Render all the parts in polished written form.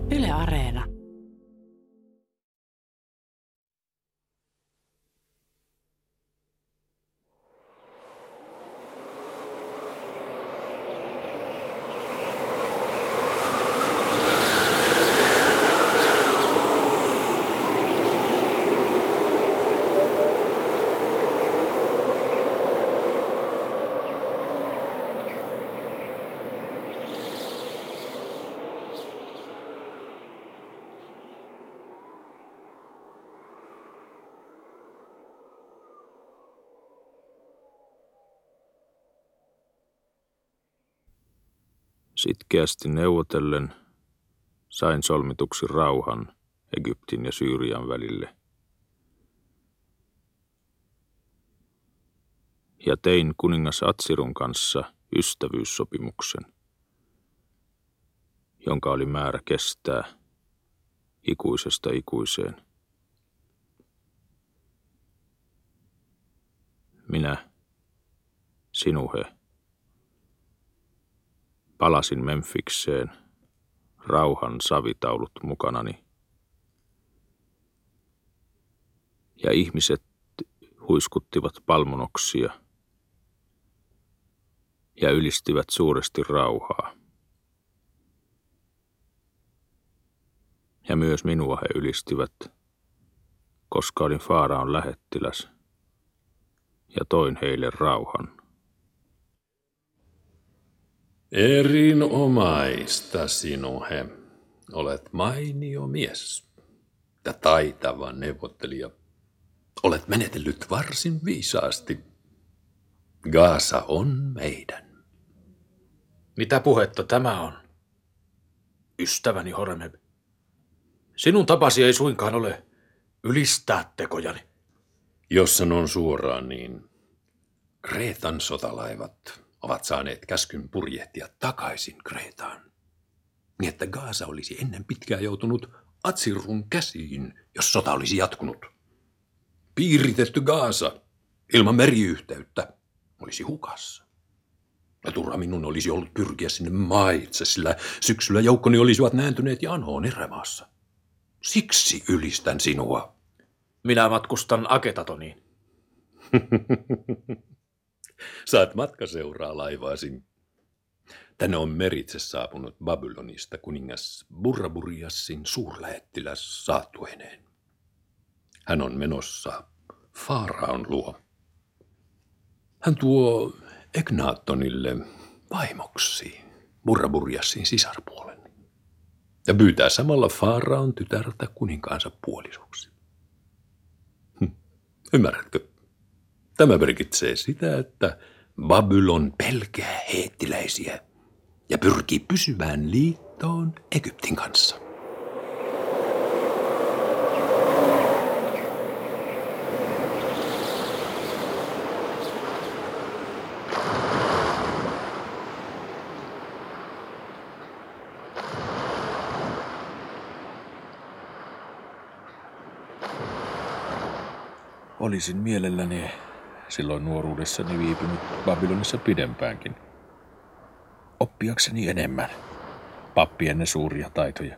Yle Areena. Sitkeästi neuvotellen sain solmituksi rauhan Egyptin ja Syyrian välille. Ja tein kuningas Atsirun kanssa ystävyyssopimuksen, jonka oli määrä kestää ikuisesta ikuiseen. Minä, Sinuhe, palasin Memphikseen rauhan savitaulut mukanani. Ja ihmiset huiskuttivat palmunoksia ja ylistivät suuresti rauhaa. Ja myös minua he ylistivät, koska olin Faaraon lähettiläs ja toin heille rauhan. Erinomaista, Sinuhe. Olet mainio mies ja taitava neuvottelija. Olet menetellyt varsin viisaasti. Gaasa on meidän. Mitä puhetta tämä on? Ystäväni Horemheb, sinun tapasi ei suinkaan ole ylistää tekojani. Jos sanon suoraan, niin Kreetan sotalaivat ovat saaneet käskyn purjehtia takaisin Kreetaan, niin että Gaasa olisi ennen pitkää joutunut Atsirun käsiin, jos sota olisi jatkunut. Piiritetty Gaasa ilman meriyhteyttä olisi hukassa. Ja turha minun olisi ollut pyrkiä sinne maitse, sillä syksyllä joukkoni olisivat nääntyneet janoon erämaassa. Siksi ylistän sinua. Minä matkustan Aketatoniin. Saat matkaseuraa laivaasi. Tänne on meritse saapunut Babylonista kuningas Burraburiassin suurlähettiläs saatuineen. Hän on menossa Faaraon luo. Hän tuo Eknaattonille vaimoksi Burraburiassin sisarpuolen ja pyytää samalla Faaraon tytärtä kuninkaansa puolisoksi. Ymmärrätkö? Tämä merkitsee sitä, että Babylon pelkää heettiläisiä ja pyrkii pysyvään liittoon Egyptin kanssa. Olisin mielelläni silloin nuoruudessani viipynyt Babylonissa pidempäänkin, oppiakseni enemmän pappienne suuria taitoja.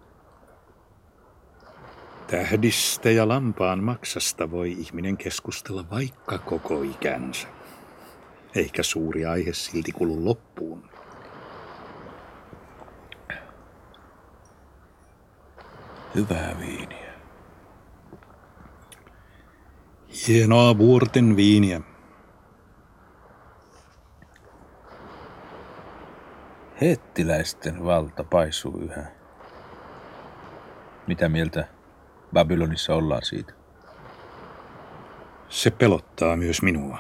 Tähdistä ja lampaan maksasta voi ihminen keskustella vaikka koko ikänsä, eikä suuri aihe silti kulu loppuun. Hyvää viiniä. Hienoa vuorten viiniä. Heettiläisten valta paisuu yhä. Mitä mieltä Babylonissa ollaan siitä? Se pelottaa myös minua.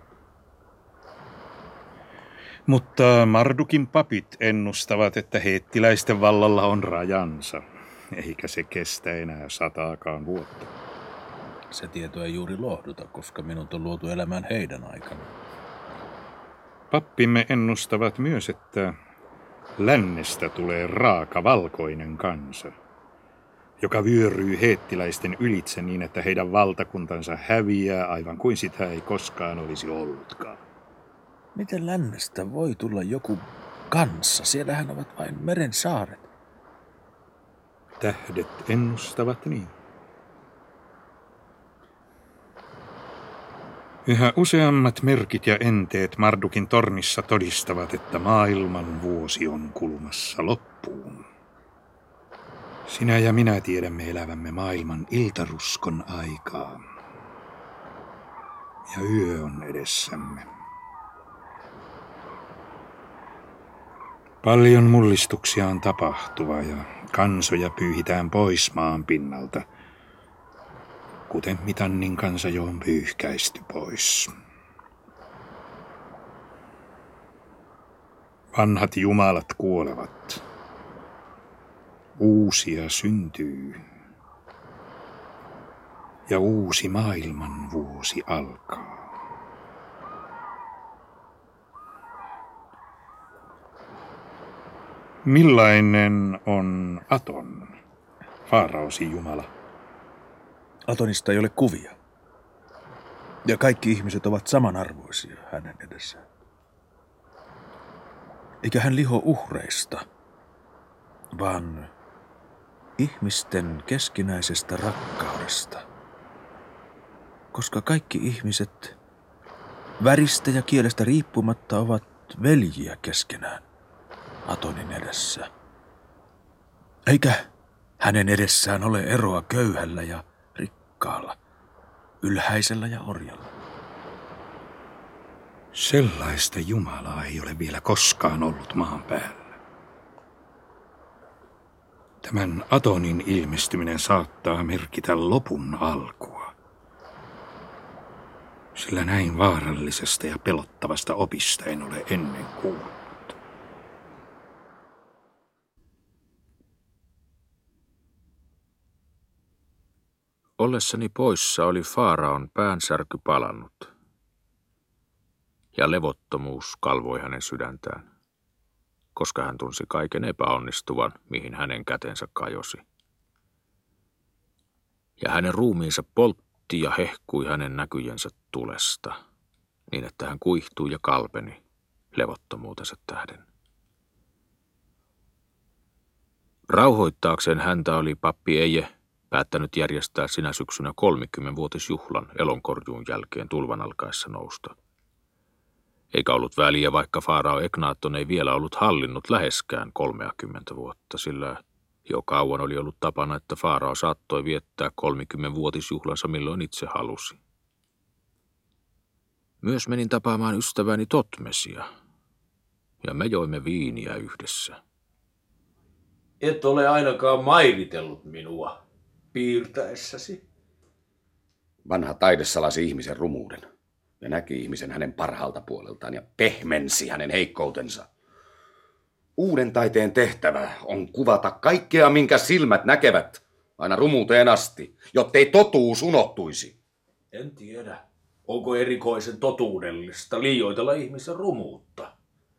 Mutta Mardukin papit ennustavat, että heettiläisten vallalla on rajansa, eikä se kestä enää 100 vuotta. Se tieto ei juuri lohduta, koska minut on luotu elämään heidän aikana. Pappimme ennustavat myös, että lännestä tulee raaka valkoinen kansa, joka vyöryy heettiläisten ylitse niin, että heidän valtakuntansa häviää aivan kuin sitä ei koskaan olisi ollutkaan. Miten lännestä voi tulla joku kanssa? Siellähän ovat vain meren saaret. Tähdet ennustavat niin. Yhä useammat merkit ja enteet Mardukin tornissa todistavat, että maailman vuosi on kulumassa loppuun. Sinä ja minä tiedämme elävämme maailman iltaruskon aikaa. Ja yö on edessämme. Paljon mullistuksia on tapahtuva ja kansoja pyyhitään pois maan pinnalta, kuten Mitannin kansa jo on pyyhkäisty pois. Vanhat jumalat kuolevat. Uusia syntyy. Ja uusi maailman vuosi alkaa. Millainen on Aton, Faaraosi jumala? Atonista ei ole kuvia. Ja kaikki ihmiset ovat samanarvoisia hänen edessään. Eikä hän liho uhreista, vaan ihmisten keskinäisestä rakkaudesta. Koska kaikki ihmiset väristä ja kielestä riippumatta ovat veljiä keskenään Atonin edessä. Eikä hänen edessään ole eroa köyhällä ja rikkaalla, ylhäisellä ja orjalla. Sellaista Jumalaa ei ole vielä koskaan ollut maan päällä. Tämän Atonin ilmestyminen saattaa merkitä lopun alkua. Sillä näin vaarallisesta ja pelottavasta opista en ole ennen kuullut. Ollessani poissa oli Faaraon päänsärky palannut, ja levottomuus kalvoi hänen sydäntään, koska hän tunsi kaiken epäonnistuvan, mihin hänen kätensä kajosi. Ja hänen ruumiinsa poltti ja hehkui hänen näkyjensä tulesta, niin että hän kuihtui ja kalpeni levottomuutensa tähden. Rauhoittaakseen häntä oli pappi Eje päättänyt järjestää sinä syksynä 30-vuotisjuhlan elonkorjuun jälkeen tulvan alkaessa nousta. Eikä ollut väliä, vaikka Faarao Eknaatton ei vielä ollut hallinnut läheskään 30 vuotta, sillä jo kauan oli ollut tapana, että Faarao saattoi viettää 30-vuotisjuhlansa milloin itse halusi. Myös menin tapaamaan ystäväni Totmesia, ja me joimme viiniä yhdessä. Et ole ainakaan mairitellut minua piirtäessäsi. Vanha taide salasi ihmisen rumuuden ja näki ihmisen hänen parhaalta puoleltaan ja pehmensi hänen heikkoutensa. Uuden taiteen tehtävä on kuvata kaikkea, minkä silmät näkevät, aina rumuuteen asti, jottei totuus unohtuisi. En tiedä, onko erikoisen totuudellista liioitella ihmisen rumuutta.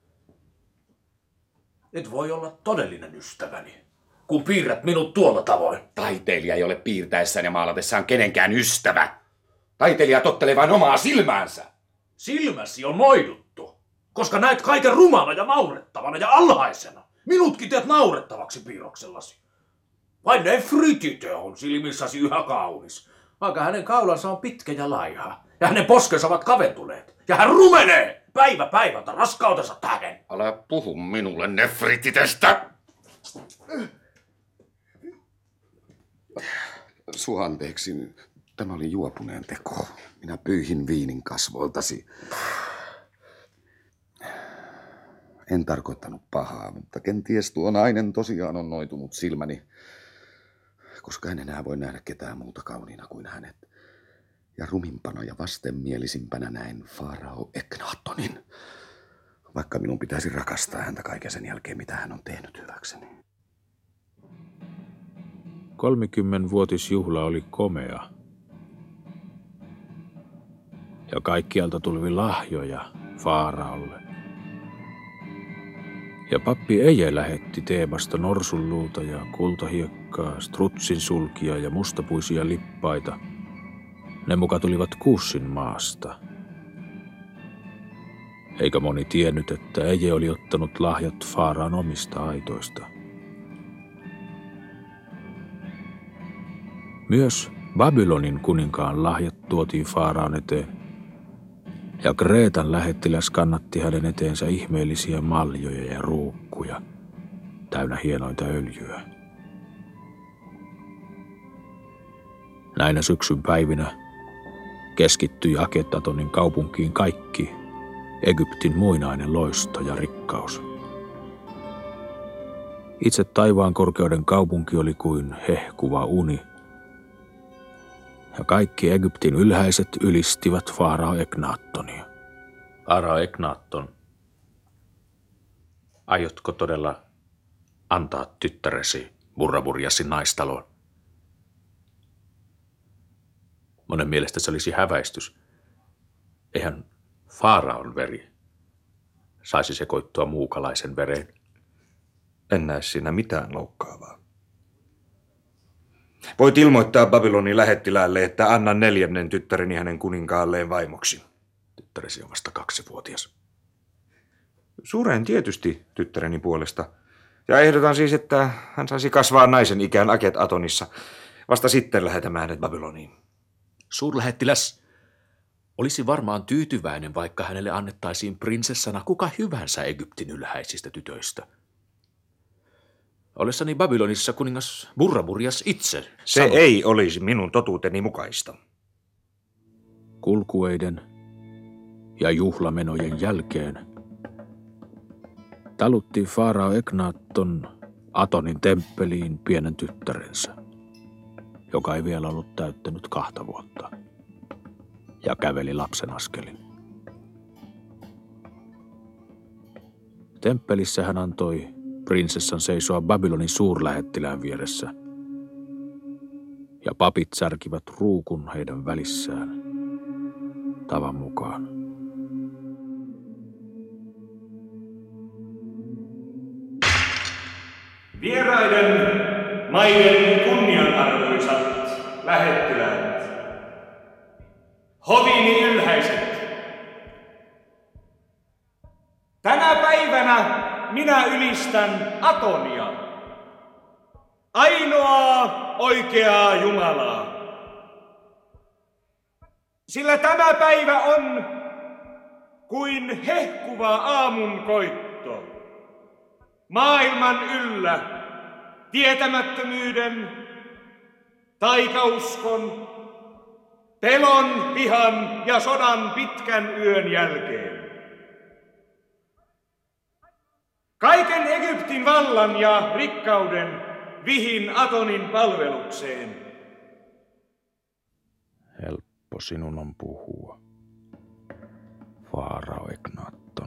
Et voi olla todellinen ystäväni, kun piirrät minut tuolla tavoin. Taiteilija ei ole piirtäessään ja maalatessaan kenenkään ystävä. Taiteilija tottelee vain omaa silmäänsä. Silmäsi on noiduttu, koska näet kaiken rumana ja naurettavana ja alhaisena. Minutkin teet naurettavaksi piirroksellasi. Vain Nefritite on silmissäsi yhä kaunis, vaikka hänen kaulansa on pitkä ja laiha, ja hänen poskensa ovat kaventuneet, ja hän rumenee päivä päivältä raskautensa tähden. Älä puhu minulle Nefrititestä. Sua anteeksi, tämä oli juopuneen teko. Minä pyyhin viinin kasvoiltasi. En tarkoittanut pahaa, mutta kenties tuo nainen tosiaan on noitunut silmäni, koska en enää voi nähdä ketään muuta kauniina kuin hänet. Ja rumimpana ja vastenmielisimpänä näin Faarao Eknaattonin, vaikka minun pitäisi rakastaa häntä kaiken sen jälkeen, mitä hän on tehnyt hyväkseni. 30-vuotisjuhla oli komea. Ja kaikkialta tuli lahjoja Faaraolle. Ja pappi Eje lähetti Teebasta norsunluuta ja kultahiekkaa, strutsin sulkia ja mustapuisia lippaita. Ne muka tulivat Kuussin maasta. Eikä moni tiennyt, että Eje oli ottanut lahjat Faaraon omista aitoista. Myös Babylonin kuninkaan lahjat tuotiin Faaraon eteen, ja Kreetan lähettiläs kannatti hänen eteensä ihmeellisiä maljoja ja ruukkuja, täynnä hienointa öljyä. Näinä syksyn päivinä keskittyi Aketatonin kaupunkiin kaikki Egyptin muinainen loisto ja rikkaus. Itse taivaan korkeuden kaupunki oli kuin hehkuva uni, ja kaikki Egyptin ylhäiset ylistivät Faarao Eknaattonia. Faarao Eknaatton, aiotko todella antaa tyttäresi Burraburjasin naistaloon? Monen mielestä se olisi häväistys. Eihän Faaraon veri saisi sekoittua muukalaisen vereen. En näe siinä mitään loukkaavaa. Voit ilmoittaa Babylonin lähettiläälle, että annan 4. tyttäreni hänen kuninkaalleen vaimoksi. Tyttäresi on vasta 2-vuotias. Suuren tietysti tyttäreni puolesta. Ja ehdotan siis, että hän saisi kasvaa naisen ikään Aketatonissa. Vasta sitten lähetämme hänet Babyloniin. Suurlähettiläs olisi varmaan tyytyväinen, vaikka hänelle annettaisiin prinsessana kuka hyvänsä Egyptin ylhäisistä tytöistä. Olessani Babylonissa kuningas Burraburjas itse Se ei olisi minun totuuteni mukaista. Kulkueiden ja juhlamenojen jälkeen talutti Faarao Eknaatton Atonin temppeliin pienen tyttärensä, joka ei vielä ollut täyttänyt 2 vuotta, ja käveli lapsen askelin. Temppelissä hän antoi prinsessan seisoa Babylonin suurlähettilään vieressä, ja papit särkivät ruukun heidän välissään tavan mukaan. Vieraiden maiden kunnianarvoisat lähettiläät, hovini ylhäiset, tänä päivänä minä ylistän Atonia, ainoaa oikeaa Jumalaa. Sillä tämä päivä on kuin hehkuva aamunkoitto. Maailman yllä tietämättömyyden, taikauskon, pelon, vihan ja sodan pitkän yön jälkeen. Kaiken Egyptin vallan ja rikkauden vihin Atonin palvelukseen. Helppo sinun on puhua, Faarao Eknaatton.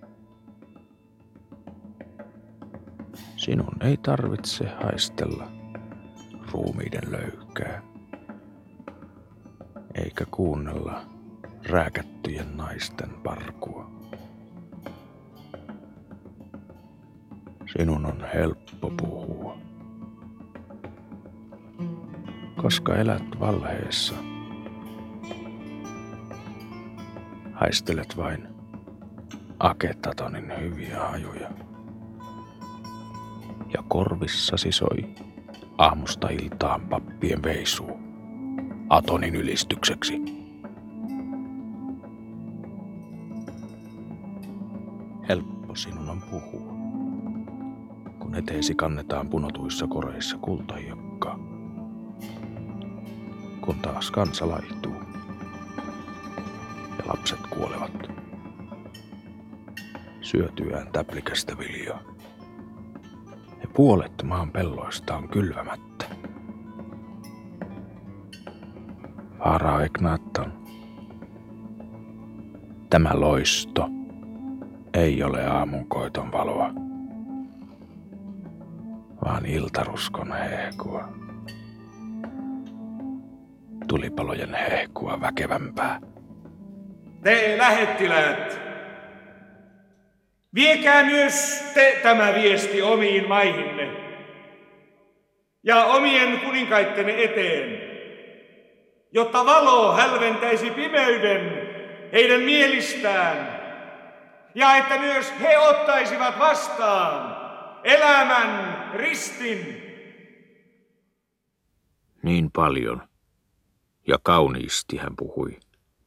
Sinun ei tarvitse haistella ruumiiden löykää, eikä kuunnella rääkättyjen naisten parkua. Sinun on helppo puhua, koska elät valheessa. Haistelet vain Aketatonin hyviä hajuja. Ja korvissasi soi aamusta iltaan pappien veisuu Atonin ylistykseksi. Helppo sinun on puhua, kun eteesi kannetaan punotuissa koreissa kultahiekkaa, kun taas kansa laihtuu ja lapset kuolevat syötyään täplikästä viljaa. Ja puolet maan pelloista on kylvämättä. Faarao Eknaatton, tämä loisto ei ole aamunkoiton valoa, vaan iltaruskon hehkua. Tulipalojen hehkua väkevämpää. Te lähettiläät, viekää myös te tämä viesti omiin maihinne ja omien kuninkaittenne eteen, jotta valo hälventäisi pimeyden heidän mielistään ja että myös he ottaisivat vastaan elämän ristin. Niin paljon ja kauniisti hän puhui,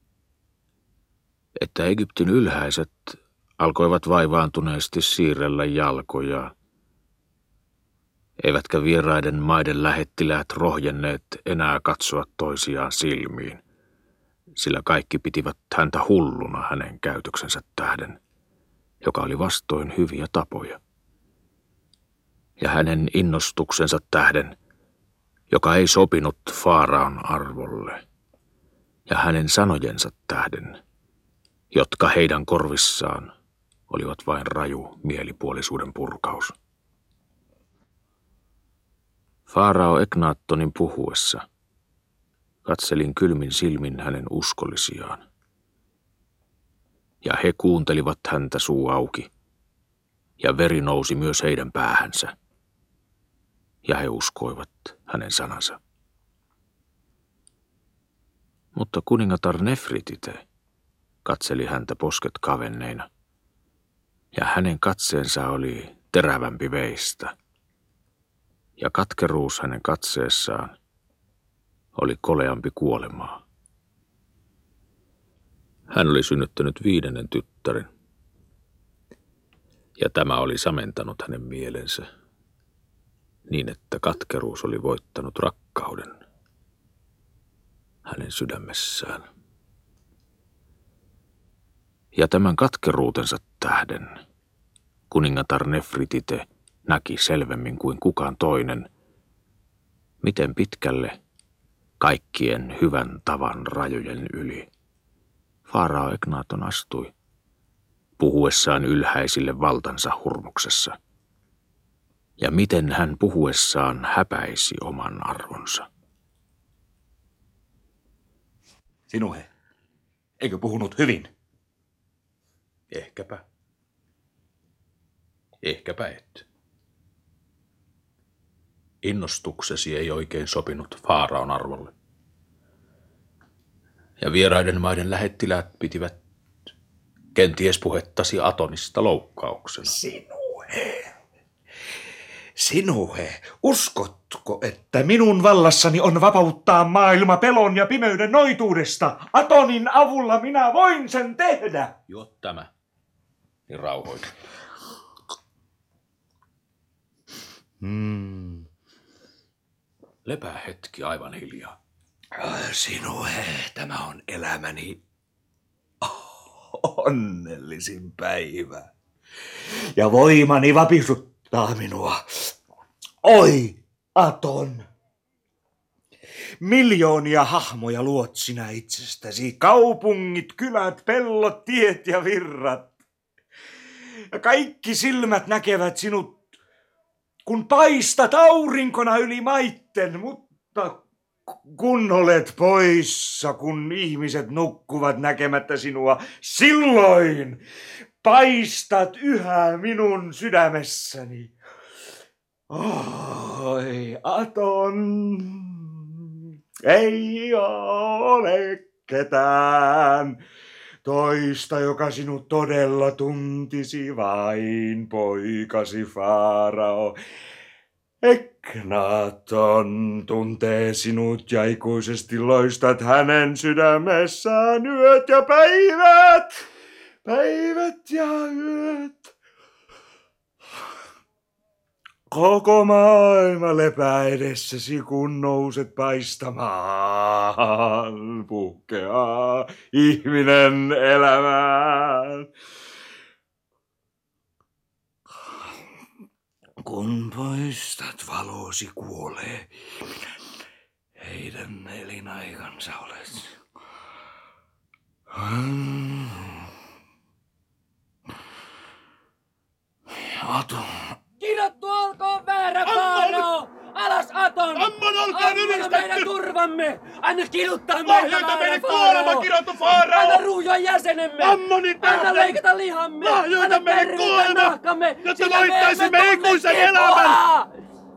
että Egyptin ylhäiset alkoivat vaivaantuneesti siirrellä jalkoja, eivätkä vieraiden maiden lähettiläät rohjenneet enää katsoa toisiaan silmiin, sillä kaikki pitivät häntä hulluna hänen käytöksensä tähden, joka oli vastoin hyviä tapoja, ja hänen innostuksensa tähden, joka ei sopinut Faaraon arvolle, ja hänen sanojensa tähden, jotka heidän korvissaan olivat vain raju mielipuolisuuden purkaus. Faarao Eknaattonin puhuessa katselin kylmin silmin hänen uskollisiaan, ja he kuuntelivat häntä suu auki, ja veri nousi myös heidän päähänsä, ja he uskoivat hänen sanansa. Mutta kuningatar Nefritite katseli häntä posket kavenneina, ja hänen katseensa oli terävämpi veistä, ja katkeruus hänen katseessaan oli koleampi kuolemaa. Hän oli synnyttänyt 5. tyttären, ja tämä oli samentanut hänen mielensä, niin että katkeruus oli voittanut rakkauden hänen sydämessään. Ja tämän katkeruutensa tähden kuningatar Nefritite näki selvemmin kuin kukaan toinen, miten pitkälle kaikkien hyvän tavan rajojen yli Faarao Eknaaton astui, puhuessaan ylhäisille valtansa hurmuksessa, ja miten hän puhuessaan häpäisi oman arvonsa. Sinuhe, eikö puhunut hyvin? Ehkäpä. Ehkäpä et. Innostuksesi ei oikein sopinut Faaraon arvolle. Ja vieraiden maiden lähettiläät pitivät kenties puhettasi Atonista loukkauksena. Sinuhe, uskotko, että minun vallassani on vapauttaa maailma pelon ja pimeyden noituudesta? Atonin avulla minä voin sen tehdä. Juo tämä, niin rauhoitu. Lepää hetki aivan hiljaa. Sinuhe, tämä on elämäni onnellisin päivä. Ja voimani vapisuttaa minua. Oi, Aton! Miljoonia hahmoja luot sinä itsestäsi. Kaupungit, kylät, pellot, tiet ja virrat. Ja kaikki silmät näkevät sinut, kun paistat aurinkona yli maitten, mutta kun olet poissa, kun ihmiset nukkuvat näkemättä sinua, silloin paistat yhä minun sydämessäni. Oi, Aton, ei ole ketään toista, joka sinut todella tuntisi, vain poikasi Faarao. Eknaaton tuntee sinut ja ikuisesti loistat hänen sydämessään yöt ja päivät, päivät ja yöt. Koko maailma lepää edessäsi, kun nouset paistamaan, puhkeaa ihminen elämään. Kun poistat valosi, kuolee heidän elinaikansa olet. Aton. Kidottu olkoon väärä Faarao! Alas Aton! Ammon olkoon ylistetty! meidän turvamme! Anna kiduttaa meitä Lahjoita meille väärä kuolema, Faarao! kidottu Faarao! Anna ruujoa jäsenemme! Ammonin tähden! Anna leikata lihamme! Lahjoita Anna meille kärrytä kuolema, nahkamme! jotta Sillä me emme voittaisimme tunne ikuisen kipuaa! elämän!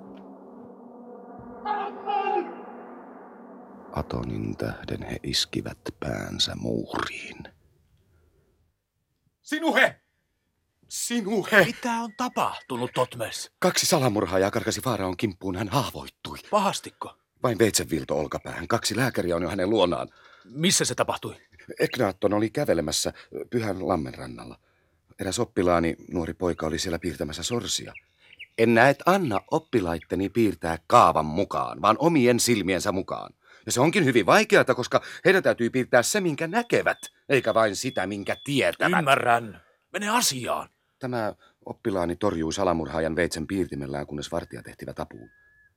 Atonin tähden he iskivät päänsä muuriin. Sinuhe! Sinuhe! Mitä on tapahtunut, Totmes? 2 salamurhaajaa karkasi Faaraon kimppuun, hän haavoittui. Pahastiko? Vain veitsenviilto olkapäähän. 2 lääkäriä on jo hänen luonaan. Missä se tapahtui? Eknaatton oli kävelemässä Pyhän lammen rannalla. Eräs oppilaani, nuori poika, oli siellä piirtämässä sorsia. En näet anna oppilaitteni piirtää kaavan mukaan, vaan omien silmiensä mukaan. Ja se onkin hyvin vaikeaa, koska heidän täytyy piirtää se, minkä näkevät, eikä vain sitä, minkä tietävät. Ymmärrän. Mene asiaan. Tämä oppilaani torjui salamurhaajan veitsen piirtimellään, kunnes vartijat ehtivät apuun.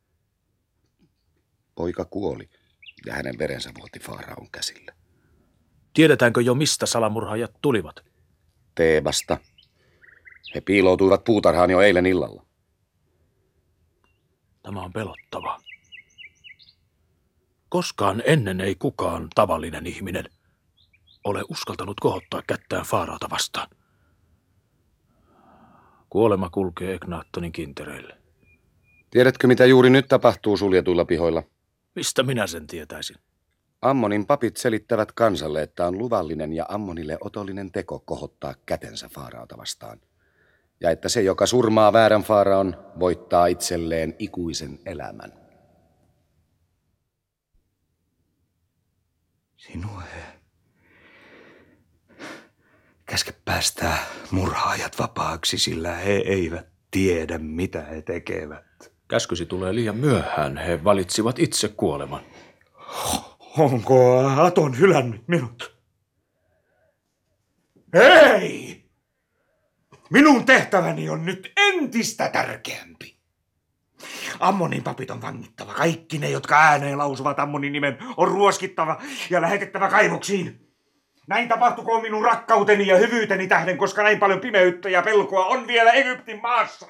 Poika kuoli ja hänen verensä vuoti Faaraon käsille. Tiedetäänkö jo, mistä salamurhaajat tulivat? Teebasta. He piiloutuivat puutarhaan jo eilen illalla. Tämä on pelottava. Koskaan ennen ei kukaan tavallinen ihminen ole uskaltanut kohottaa kättään Faaraota vastaan. Kuolema kulkee Eknaattonin kintereille. Tiedätkö, mitä juuri nyt tapahtuu suljetuilla pihoilla? Mistä minä sen tietäisin? Ammonin papit selittävät kansalle, että on luvallinen ja Ammonille otollinen teko kohottaa kätensä Faaraota vastaan. Ja että se, joka surmaa väärän Faaraon, voittaa itselleen ikuisen elämän. Sinue. Käske päästää murhaajat vapaaksi, sillä he eivät tiedä, mitä he tekevät. Käskysi tulee liian myöhään. He valitsivat itse kuoleman. Onko Aton hylännyt minut? Ei! Minun tehtäväni on nyt entistä tärkeämpi. Ammonin papit on vangittava. Kaikki ne, jotka ääneen lausuvat Ammonin nimen, on ruoskittava ja lähetettävä kaivoksiin. Näin tapahtukoon minun rakkauteni ja hyvyyteni tähden, koska näin paljon pimeyttä ja pelkoa on vielä Egyptin maassa.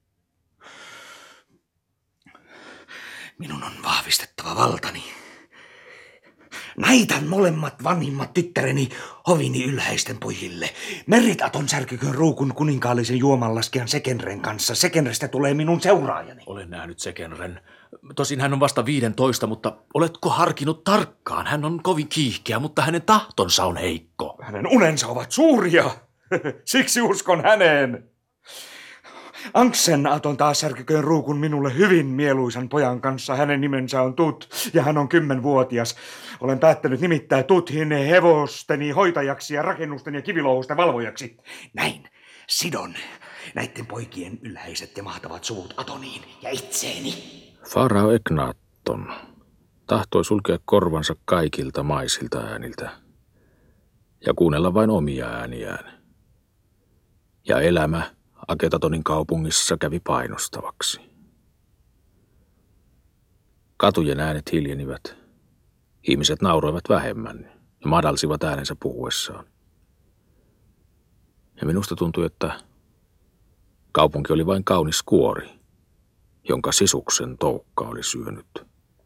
Minun on vahvistettava valtani. Näitän molemmat vanhimmat tyttäreni hovini ylhäisten pojille. Meritaton särkyköön ruukun kuninkaallisen juomanlaskijan Sekenren kanssa. Sekenrestä tulee minun seuraajani. Olen nähnyt Sekenren. Tosin hän on vasta 15, mutta oletko harkinnut tarkkaan? Hän on kovin kiihkeä, mutta hänen tahtonsa on heikko. Hänen unensa ovat suuria. Siksi uskon häneen. Anksen Aton taas särkyköön ruukun minulle hyvin mieluisan pojan kanssa. Hänen nimensä on Tut ja hän on 10-vuotias. Olen päättänyt nimittää Tuthin hevosteni hoitajaksi ja rakennusten ja kivilouhusten valvojaksi. Näin sidon näiden poikien ylhäiset ja mahtavat suvut Atoniin ja itseeni. Farao Eknaatton tahtoi sulkea korvansa kaikilta maisilta ääniltä ja kuunnella vain omia ääniään. Ja elämä Aketatonin kaupungissa kävi painostavaksi. Katujen äänet hiljenivät. Ihmiset nauroivat vähemmän ja madalsivat äänensä puhuessaan. Ja minusta tuntui, että kaupunki oli vain kaunis kuori, jonka sisuksen toukka oli syönyt.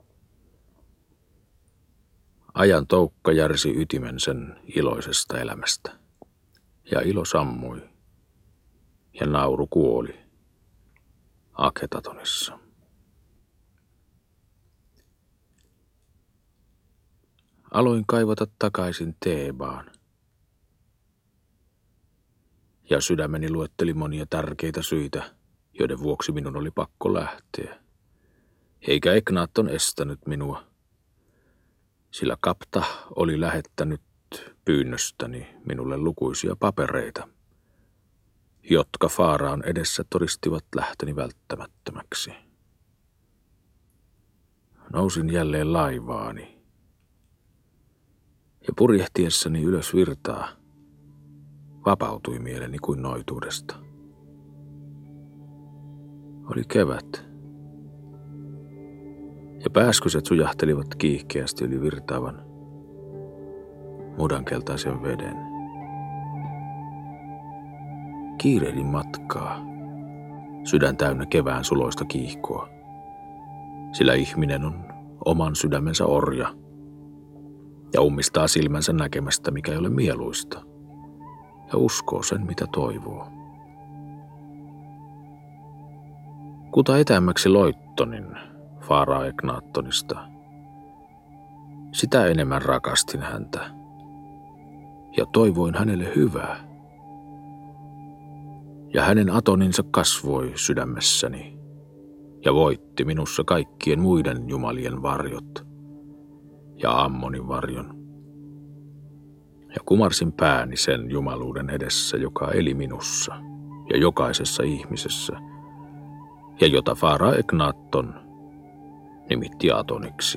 Ajan toukka järsi ytimen sen iloisesta elämästä, ja ilo sammui, ja nauru kuoli Aketatonissa. Aloin kaivata takaisin Teebaan, ja sydämeni luetteli monia tärkeitä syitä, joiden vuoksi minun oli pakko lähteä. Eikä Eknaatton estänyt minua, sillä Kapta oli lähettänyt pyynnöstäni minulle lukuisia papereita, jotka Faaraon edessä todistivat lähtöni välttämättömäksi. Nousin jälleen laivaani, ja purjehtiessani ylös virtaa vapautui mieleni kuin noituudesta. Oli kevät, ja pääskyset sujahtelivat kiihkeästi yli virtaavan mudankeltaisen veden. Kiirehdin matkaa, sydän täynnä kevään suloista kiihkoa, sillä ihminen on oman sydämensä orja ja ummistaa silmänsä näkemästä, mikä ei ole mieluista, ja uskoo sen, mitä toivoo. Kuta etämmäksi loittonin Farao Eknaattonista, sitä enemmän rakastin häntä ja toivoin hänelle hyvää. Ja hänen Atoninsa kasvoi sydämessäni ja voitti minussa kaikkien muiden jumalien varjot ja Ammonin varjon. Ja kumarsin pääni sen jumaluuden edessä, joka eli minussa ja jokaisessa ihmisessä, ja jota Faara Eknaatton nimitti Atoniksi.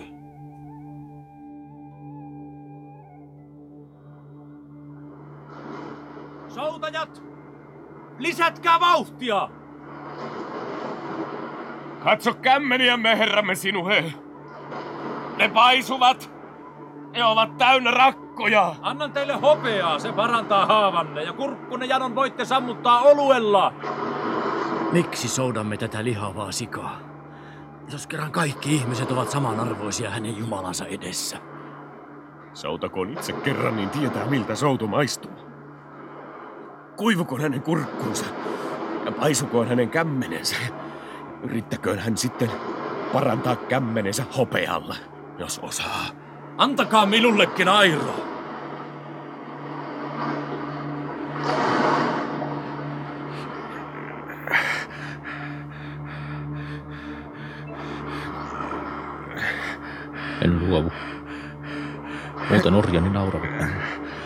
Soutajat! Lisätkää vauhtia! Katso kämmeniämme, herramme Sinuhe. Ne paisuvat. Ne ovat täynnä rakkoja. Annan teille hopeaa, se parantaa haavanne, ja kurkkunne janon voitte sammuttaa oluella. Miksi soudamme tätä lihavaa sikaa? Jos kerran kaikki ihmiset ovat samanarvoisia hänen Jumalansa edessä. Soutakoon itse kerran, niin tietää miltä soutu maistuu. Kuivukoon hänen kurkkunsa ja paisukoon hänen kämmenensä. Yrittäköön hän sitten parantaa kämmenensä hopealla, jos osaa. Antakaa minullekin airoa. En luovu. Muuten orjani nauravat minulle.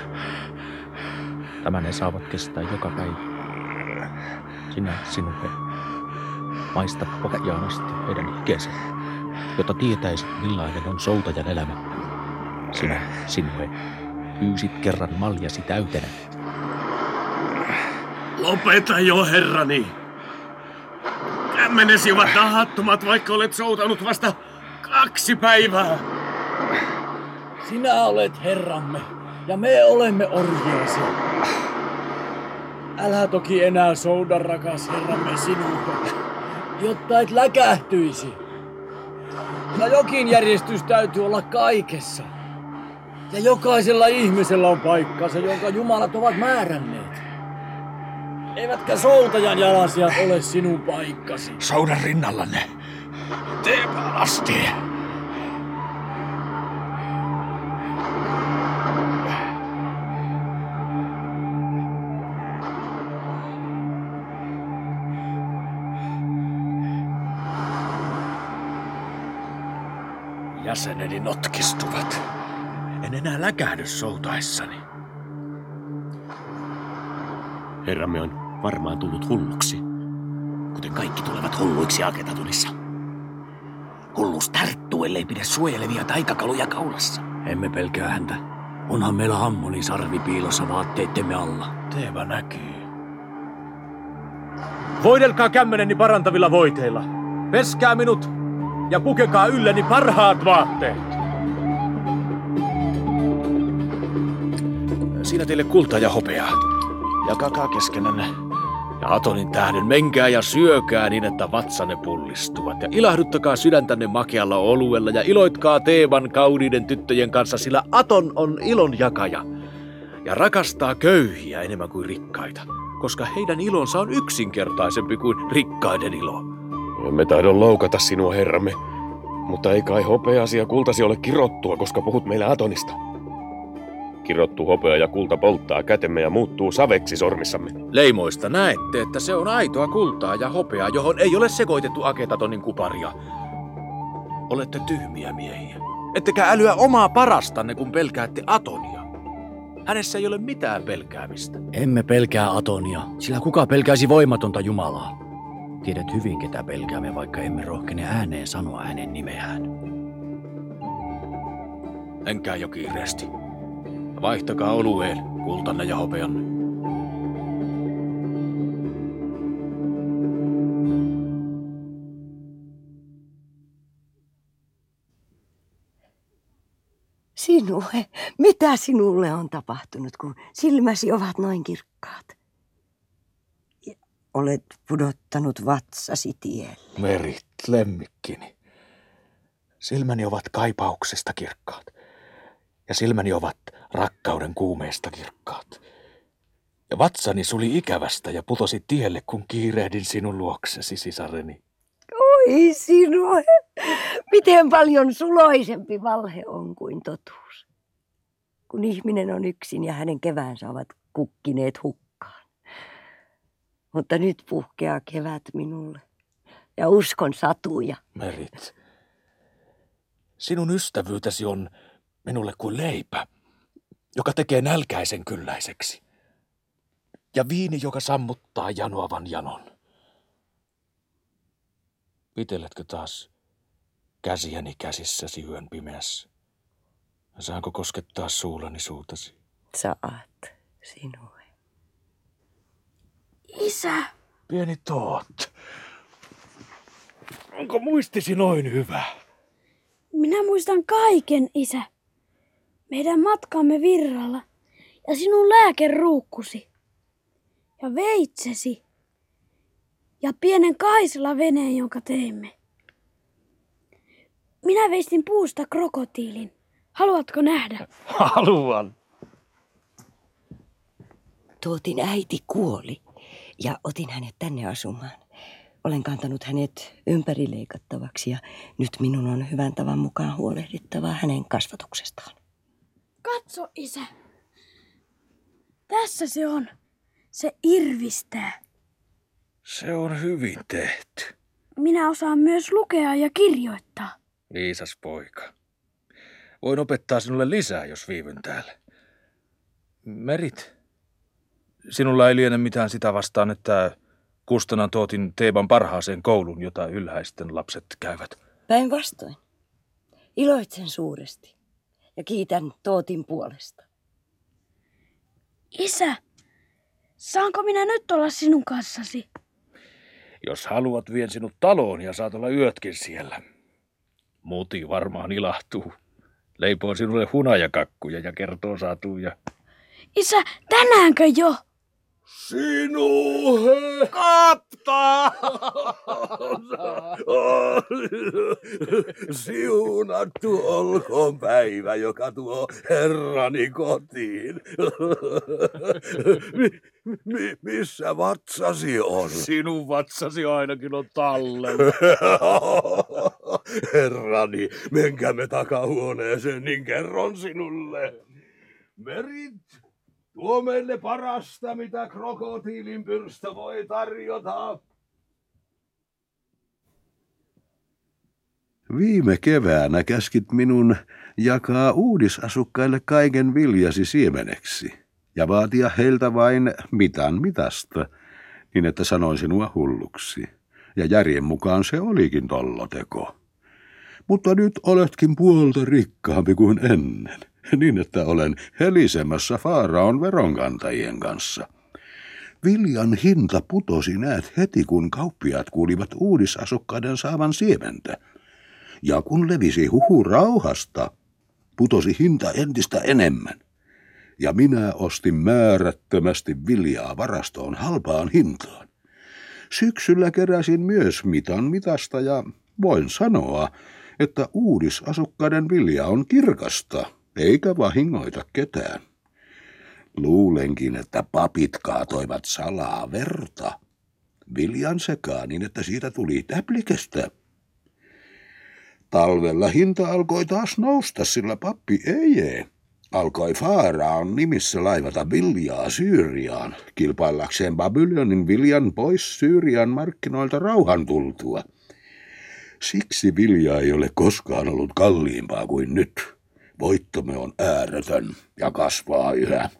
Tämän he saavat kestää joka päivä. Sinä, Sinuhe, maista pohjaan asti heidän ikänsä, jotta tietäisit millainen on soutajan elämä. Sinä, Sinuhe, pyysit kerran maljasi täytenä. Lopeta jo, herrani. Kämmenesi ovat nahattomat, vaikka olet soutanut vasta 2 päivää. Sinä olet herramme, ja me olemme orjiasi. Älä toki enää souda, rakas herramme, Sinuhe, jotta et läkähtyisi. Ja jokin järjestys täytyy olla kaikessa. Ja jokaisella ihmisellä on paikkansa, jonka jumalat ovat määränneet. Eivätkä soutajan jalasijat ole sinun paikkasi. Souda rinnallanne. Teepä asti. Jäseneni notkistuvat. En enää läkähdy soutaessani. Herramme on varmaan tullut hulluksi, kuten kaikki tulevat hulluiksi Aketatunissa. Hulluus tarttuu, ellei pidä suojelevia taikakaluja kaulassa. Emme pelkää häntä. Onhan meillä Ammonin sarvi piilossa vaatteittemme alla. Teevä näkyy. Voidelkaa kämmeneni parantavilla voiteilla. Peskää minut ja pukekaa ylleni parhaat vaatteet. Siinä teille kultaa ja hopeaa. Jakakaa keskenänne. Ja Atonin tähden menkää ja syökää niin, että vatsanne pullistuvat. Ja ilahduttakaa sydäntänne makealla oluella ja iloitkaa Teeban kauniiden tyttöjen kanssa, sillä Aton on ilon jakaja. Ja rakastaa köyhiä enemmän kuin rikkaita, koska heidän ilonsa on yksinkertaisempi kuin rikkaiden ilo. Emme taidon loukata sinua, herramme, mutta ei kai hopeasi ja kultasi ole kirottua, koska puhut meille Atonista. Kirottu hopea ja kulta polttaa kätemme ja muuttuu saveksi sormissamme. Leimoista näette, että se on aitoa kultaa ja hopeaa, johon ei ole sekoitettu Aketatonin kuparia. Olette tyhmiä miehiä. Ettekä älyä omaa parastanne, kun pelkäätte Atonia. Hänessä ei ole mitään pelkäämistä. Emme pelkää Atonia, sillä kuka pelkäisi voimatonta Jumalaa? Tiedät hyvin, ketä pelkäämme, vaikka emme rohkene ääneen sanoa hänen nimeään. Menkää jo kiireesti. Vaihtakaa olueen, kultanne ja hopeanne. Sinuhe, mitä sinulle on tapahtunut, kun silmäsi ovat noin kirkkaat? Ja olet pudottanut vatsasi tielle. Merit, lemmikkini. Silmäni ovat kaipauksesta kirkkaat. Ja silmäni ovat rakkauden kuumeesta kirkkaat. Ja vatsani suli ikävästä ja putosi tielle, kun kiirehdin sinun luoksesi, sisareni. Oi Sinuhe, miten paljon suloisempi valhe on kuin totuus. Kun ihminen on yksin ja hänen keväänsä ovat kukkineet hukkaan. Mutta nyt puhkeaa kevät minulle. ja uskon satuja. Merit, sinun ystävyytesi on minulle kuin leipä, joka tekee nälkäisen kylläiseksi. Ja viini, joka sammuttaa janoavan janon. Piteletkö taas käsiäni käsissäsi yön pimeässä? Saanko koskettaa suullani suutasi? Saat, sinue. Isä! Pieni Toot, onko muistisi noin hyvä? Minä muistan kaiken, isä. Meidän matkamme virralla ja sinun lääkeruukkusi ja veitsesi ja pienen Kaisla-veneen, jonka teimme. Minä veistin puusta krokotiilin. Haluatko nähdä? Haluan. Tootin äiti kuoli ja otin hänet tänne asumaan. Olen kantanut hänet ympärileikattavaksi ja nyt minun on hyvän tavan mukaan huolehdittava hänen kasvatuksestaan. Katso, isä. Tässä se on. Se irvistää. Se on hyvin tehty. Minä osaan myös lukea ja kirjoittaa. Viisas poika. Voin opettaa sinulle lisää, jos viivyn täällä. Merit, sinulla ei liene mitään sitä vastaan, että kustannan Tootin Teeban parhaaseen kouluun, jota ylhäisten lapset käyvät. Päinvastoin. Iloitsen suuresti ja kiitän Tootin puolesta. Isä, saanko minä nyt olla sinun kanssasi? Jos haluat, vien sinut taloon ja saat olla yötkin siellä. Muti varmaan ilahtuu. Leipoo sinulle hunajakakkuja ja kertoo satuja. Isä, tänäänkö jo? Sinuhe! Kapta! Siunattu olkoon päivä, joka tuo herrani kotiin. Missä vatsasi on? Sinun vatsasi ainakin on tallella. Herrani, menkäämme takahuoneeseen, niin kerron sinulle. Merit, tuo meille parasta, mitä krokotiilin pyrstö voi tarjota. Viime keväänä käskit minun jakaa uudisasukkaille kaiken viljasi siemeneksi ja vaatia heiltä vain mitan mitasta, niin että sanoin sinua hulluksi. Ja järjen mukaan se olikin tolloteko. Mutta nyt oletkin puolta rikkaampi kuin ennen, niin että olen helisemässä Faaraon veronkantajien kanssa. Viljan hinta putosi näet heti, kun kauppiaat kuulivat uudisasukkaiden saavan siementä. Ja kun levisi huhu rauhasta, putosi hinta entistä enemmän. Ja minä ostin määrättömästi viljaa varastoon halpaan hintaan. Syksyllä keräsin myös mitan mitasta ja voin sanoa, että uudisasukkaiden vilja on kirkasta, eikä vahingoita ketään. Luulenkin, että papit kaatoivat salaa verta. Viljan sekaan niin, että siitä tuli täplikestä. Talvella hinta alkoi taas nousta, sillä pappi Eje alkoi Faaraon nimissä laivata viljaa Syyriaan, kilpaillakseen Babylonin viljan pois Syyrian markkinoilta rauhan tultua. Siksi vilja ei ole koskaan ollut kalliimpaa kuin nyt. Voittomme on ääretön ja kasvaa yhä.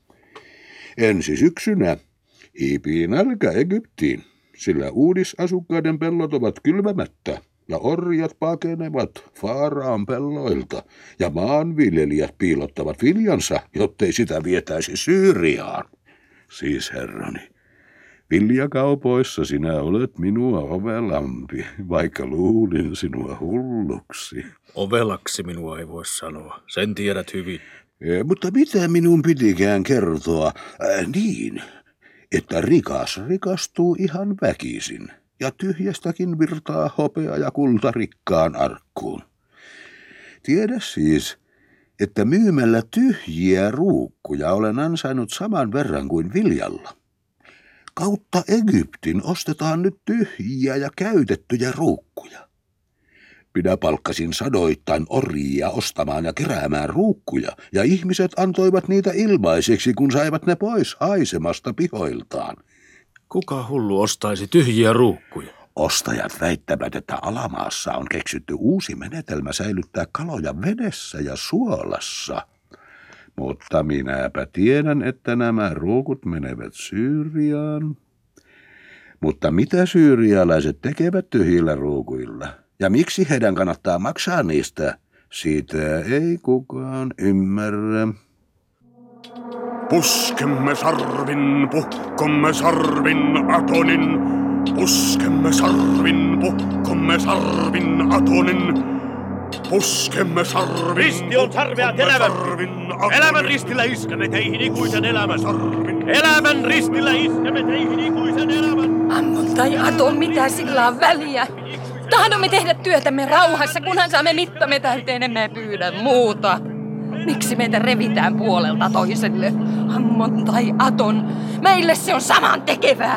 Ensi syksynä hiipii nälkä Egyptiin, sillä uudisasukkaiden pellot ovat kylmämättä ja orjat pakenevat Faaraon pelloilta ja maanviljelijät piilottavat viljansa, jottei sitä vietäisi Syyriaan. Siis herrani, viljakaupoissa sinä olet minua ovelampi, vaikka luulin sinua hulluksi. Ovelaksi minua ei voi sanoa, sen tiedät hyvin. Mutta mitä minun pitikään kertoa? Niin, että rikas rikastuu ihan väkisin ja tyhjästäkin virtaa hopea ja kulta rikkaan arkkuun. Tiedä siis, että myymällä tyhjiä ruukkuja olen ansainnut saman verran kuin viljalla. Kautta Egyptin ostetaan nyt tyhjiä ja käytettyjä ruukkuja. Minä palkkasin sadoittain orjia ostamaan ja keräämään ruukkuja, ja ihmiset antoivat niitä ilmaiseksi, kun saivat ne pois haisemasta pihoiltaan. Kuka hullu ostaisi tyhjiä ruukkuja? Ostajat väittävät, että alamaassa on keksitty uusi menetelmä säilyttää kaloja vedessä ja suolassa. Mutta minäpä tiedän, että nämä ruukut menevät Syyriaan. Mutta mitä syyrialaiset tekevät tyhjillä ruukuilla? Ja miksi heidän kannattaa maksaa niistä? Sitä ei kukaan ymmärrä. Puskemme sarvin, puhkomme sarvin Atonin. Puskemme sarvin, puhkomme sarvin Atonin. Puskemme sarvin, risti on sarvea terävämpi. Elämän ristillä iskemme teihin ikuisen elämän. Elämän ristillä iskemme teihin ikuisen elämän. Ammon tai Aton, mitä sillä on väliä? Tahdomme tehdä työtämme rauhassa, kunhan saamme mittamme täyteen, emme pyydä muuta. Miksi meitä revitään puolelta toiselle? Ammon tai Aton, meille se on saman tekevää.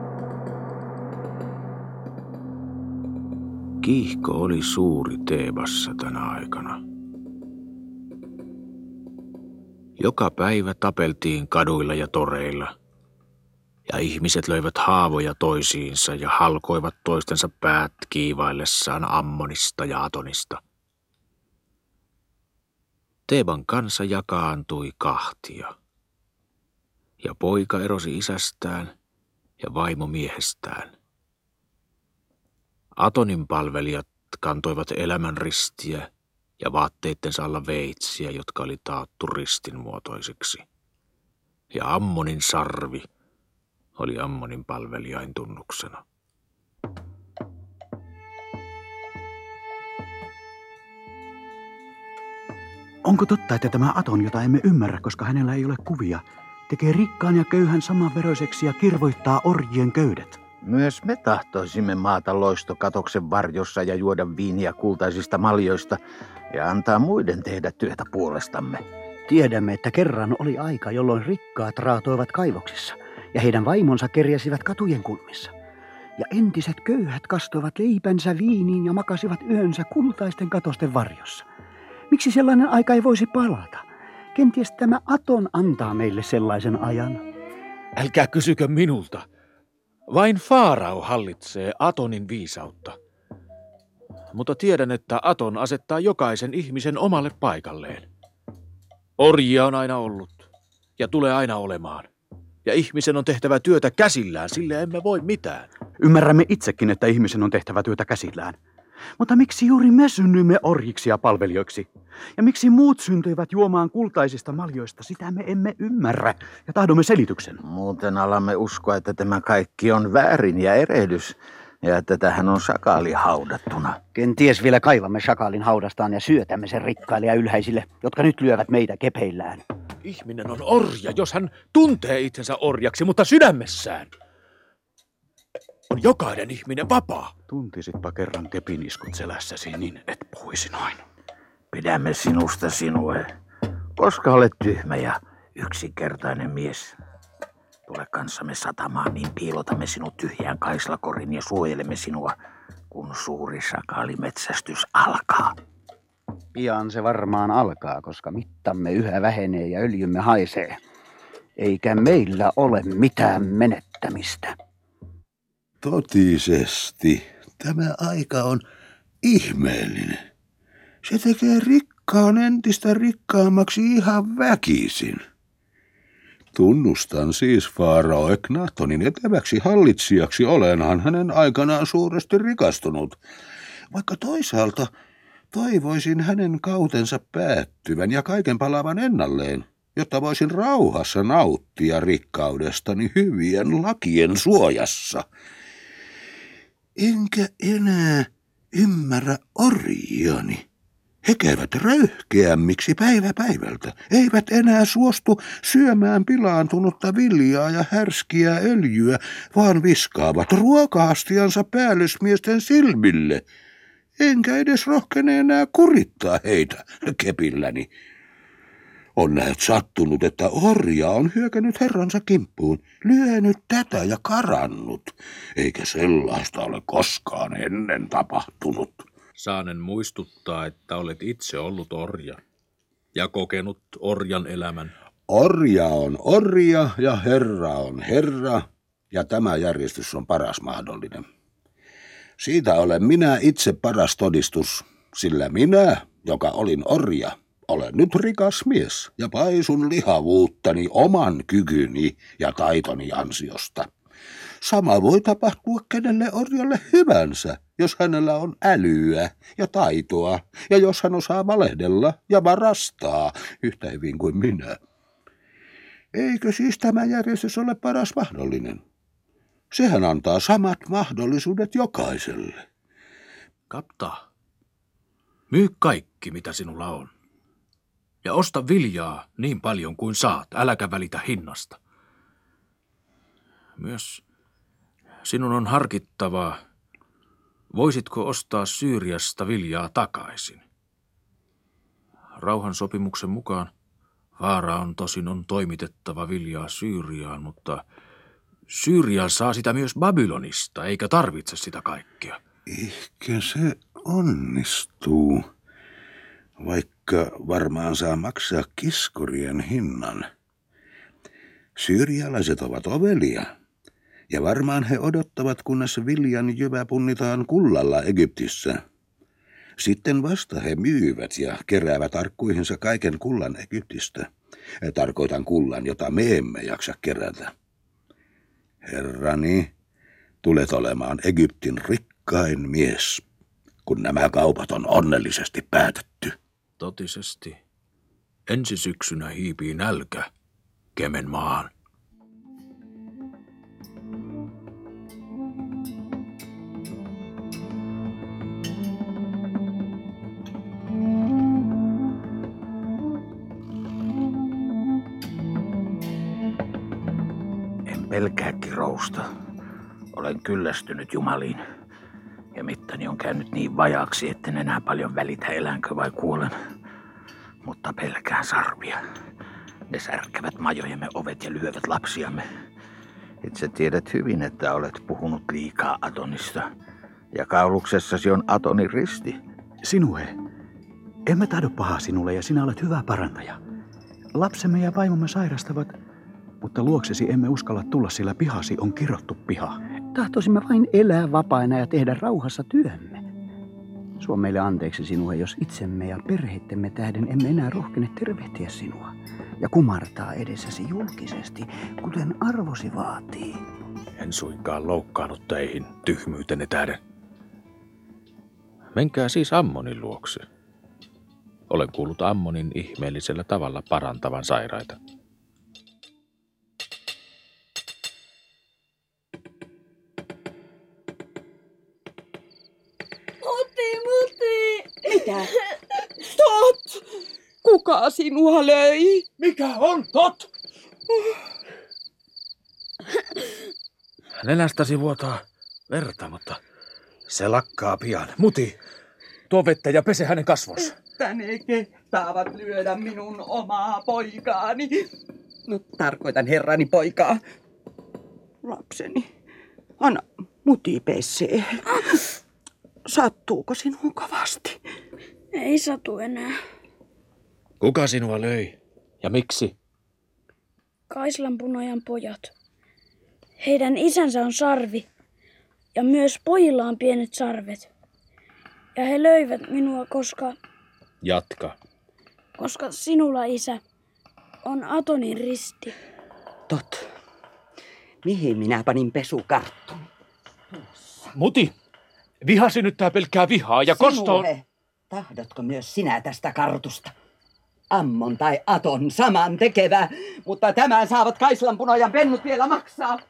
Kiihko oli suuri Teebassa tänä aikana. Joka päivä tapeltiin kaduilla ja toreilla, ja ihmiset löivät haavoja toisiinsa ja halkoivat toistensa päät kiivaillessaan Ammonista ja Atonista. Teeban kansa jakaantui kahtia, ja poika erosi isästään ja vaimo miehestään. Atonin palvelijat kantoivat elämän ristiä ja vaatteittensa alla veitsiä, jotka oli taattu ristin muotoisiksi. Ja Ammonin sarvi oli Ammonin palvelijain tunnuksena. Onko totta, että tämä Aton, jota emme ymmärrä, koska hänellä ei ole kuvia, tekee rikkaan ja köyhän samanveroiseksi ja kirvoittaa orjien köydet? Myös me tahtoisimme maata loistokatoksen varjossa ja juoda viiniä kultaisista maljoista ja antaa muiden tehdä työtä puolestamme. Tiedämme, että kerran oli aika, jolloin rikkaat raatoivat kaivoksissa ja heidän vaimonsa kerjäsivät katujen kulmissa. Ja entiset köyhät kastoivat leipänsä viiniin ja makasivat yönsä kultaisten katosten varjossa. Miksi sellainen aika ei voisi palata? Kenties tämä Aton antaa meille sellaisen ajan. Älkää kysykö minulta. Vain Faarao hallitsee Atonin viisautta. Mutta tiedän, että Aton asettaa jokaisen ihmisen omalle paikalleen. Orjia on aina ollut ja tulee aina olemaan. Ja ihmisen on tehtävä työtä käsillään, sillä emme voi mitään. Ymmärrämme itsekin, että ihmisen on tehtävä työtä käsillään. Mutta miksi juuri me synnyimme orjiksi ja palvelijoiksi? Ja miksi muut syntyivät juomaan kultaisista maljoista? Sitä me emme ymmärrä ja tahdomme selityksen. Muuten alamme uskoa, että tämä kaikki on väärin ja erehdys ja että tähän on sakaali haudattuna. Kenties vielä kaivamme sakaalin haudastaan ja syötämme sen rikkaille ja ylhäisille, jotka nyt lyövät meitä kepeillään. Ihminen on orja, jos hän tuntee itsensä orjaksi, mutta sydämessään on jokainen ihminen vapaa. Tuntisitpa kerran kepiniskut selässäsi, niin et puhuisi noin. Pidämme sinusta sinue, koska olet tyhmä ja yksinkertainen mies. Tule kanssamme satamaan, niin piilotamme sinut tyhjään kaislakorin ja suojelemme sinua, kun suuri sakaalimetsästys alkaa. Pian se varmaan alkaa, koska mittamme yhä vähenee ja öljymme haisee. Eikä meillä ole mitään menettämistä. Totisesti, tämä aika on ihmeellinen. Se tekee rikkaan entistä rikkaammaksi ihan väkisin. Tunnustan siis Faarao Eknatonin eteväksi hallitsijaksi, olenhan hänen aikanaan suuresti rikastunut. Vaikka toisaalta toivoisin hänen kautensa päättyvän ja kaiken palaavan ennalleen, jotta voisin rauhassa nauttia rikkaudestani hyvien lakien suojassa. Enkä enää ymmärrä orjiani. He käyvät röyhkeämmiksi päivä päivältä, eivät enää suostu syömään pilaantunutta viljaa ja härskiä öljyä, vaan viskaavat ruoka-astiansa päällysmiesten silmille. Enkä edes rohkene enää kurittaa heitä kepilläni. On näet sattunut, että orja on hyökännyt herransa kimppuun, lyönyt tätä ja karannut, eikä sellaista ole koskaan ennen tapahtunut. Saanen muistuttaa, että olet itse ollut orja ja kokenut orjan elämän. Orja on orja ja herra on herra, ja tämä järjestys on paras mahdollinen. Siitä olen minä itse paras todistus, sillä minä, joka olin orja, olen nyt rikas mies ja paisun lihavuuttani oman kykyni ja taitoni ansiosta. Sama voi tapahtua kenelle orjalle hyvänsä, jos hänellä on älyä ja taitoa ja jos hän osaa valehdella ja varastaa yhtä hyvin kuin minä. Eikö siis tämä järjestys ole paras mahdollinen? Sehän antaa samat mahdollisuudet jokaiselle. Kapta, myy kaikki, mitä sinulla on. Ja osta viljaa niin paljon kuin saat, äläkä välitä hinnasta. Myös sinun on harkittavaa, voisitko ostaa Syyriasta viljaa takaisin. Rauhansopimuksen mukaan Faaraon tosin on toimitettava viljaa Syyriaan, mutta Syyria saa sitä myös Babylonista, eikä tarvitse sitä kaikkea. Ehkä se onnistuu, vaikka varmaan saa maksaa kiskurien hinnan. Syyrialaiset ovat ovelia, ja varmaan he odottavat, kunnes viljan jyvä punnitaan kullalla Egyptissä. Sitten vasta he myyvät ja keräävät arkkuihinsa kaiken kullan Egyptistä. Tarkoitan kullan, jota me emme jaksa kerätä. Herrani, tulet olemaan Egyptin rikkain mies, kun nämä kaupat on onnellisesti päätetty. Totisesti. Ensi syksynä hiipii nälkä Kemenmaan. Pelkää kirousta. Olen kyllästynyt jumaliin. Ja mittani on käynyt niin vajaaksi, etten enää paljon välitä elänkö vai kuolen. Mutta pelkään sarvia. Ne särkevät majojemme ovet ja lyövät lapsiamme. Itse tiedät hyvin, että olet puhunut liikaa Atonista. Ja kauluksessasi on Atonin risti. Sinue, emme tahdo pahaa sinulle ja sinä olet hyvä parantaja. Lapsemme ja vaimomme sairastavat, mutta luoksesi emme uskalla tulla, sillä pihasi on kirottu piha. Tahtoisimme vain elää vapaina ja tehdä rauhassa työmme. Suo meille anteeksi sinua, jos itsemme ja perheittemme tähden emme enää rohkene tervehtiä sinua ja kumartaa edessäsi julkisesti, kuten arvosi vaatii. En suinkaan loukkaannut teihin tyhmyytenne tähden. Menkää siis Ammonin luokse. Olen kuullut Ammonin ihmeellisellä tavalla parantavan sairaita. Mitä? Tot! Kuka sinua löi? Mikä on Tot? Nenästäsi vuotaa verta, mutta se lakkaa pian. Muti, tuo vettä ja pese hänen kasvonsa. Että ne kehtaavat lyödä minun omaa poikaani. No, tarkoitan herrani poikaa. Lapseni, anna muti pesee. Sattuuko sinuun kovasti? Ei satu enää. Kuka sinua löi ja miksi? Kaislanpunojan pojat. Heidän isänsä on sarvi ja myös pojilla on pienet sarvet. Ja he löivät minua, koska sinulla, isä, on Atonin risti. Tot. Mihin minä panin pesukarttun? Muti, viha synnyttää pelkkää vihaa ja kostoon. Sinuhe, tahdotko myös sinä tästä kartusta? Ammon tai Aton, saman tekevä, mutta tämän saavat Kaislanpunojan pennut vielä maksaa.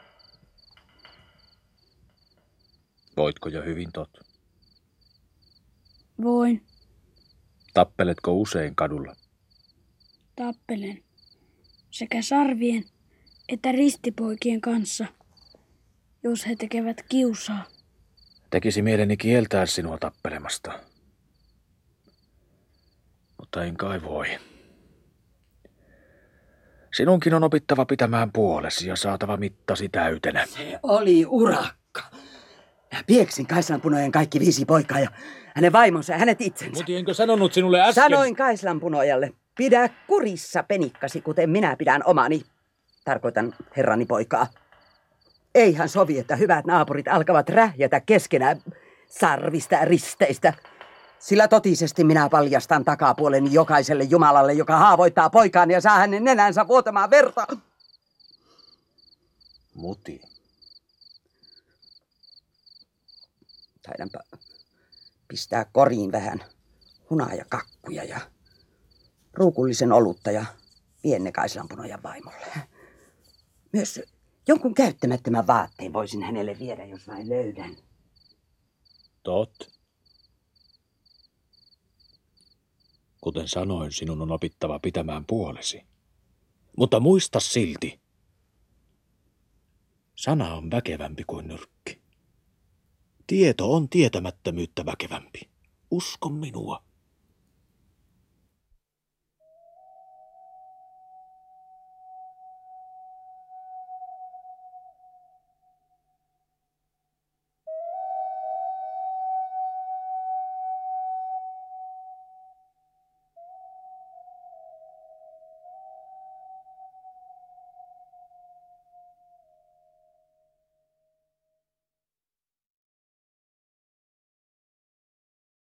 Voitko jo hyvin, Tot? Voin. Tappeletko usein kadulla? Tappelen. Sekä sarvien että ristipoikien kanssa, jos he tekevät kiusaa. Tekisi mieleni kieltää sinua tappelemasta. Mutta en kai voi. Sinunkin on opittava pitämään puolesi ja saatava mittasi täytenä. Se oli urakka. Pieksin Kaislanpunojan kaikki 5 poikaa ja hänen vaimonsa ja hänet itsensä. Mutta enkö sanonut sinulle äsken? Sanoin Kaislanpunojalle, pidä kurissa penikkasi, kuten minä pidän omani. Tarkoitan herrani poikaa. Eihän sovi, että hyvät naapurit alkavat rähjätä keskenään sarvista ja risteistä. Sillä totisesti minä paljastan takapuoleni jokaiselle jumalalle, joka haavoittaa poikaani ja saa hänen nenänsä vuotamaan verta. Muti. Taidanpa pistää koriin vähän hunajakakkuja ja ruukullisen olutta ja vien Kaislanpunojan vaimolle. Myös jonkun käyttämättömän vaatteen voisin hänelle viedä, jos vain löydän. Tot. Kuten sanoin, sinun on opittava pitämään puolesi. Mutta muista silti. Sana on väkevämpi kuin nyrkki. Tieto on tietämättömyyttä väkevämpi. Usko minua.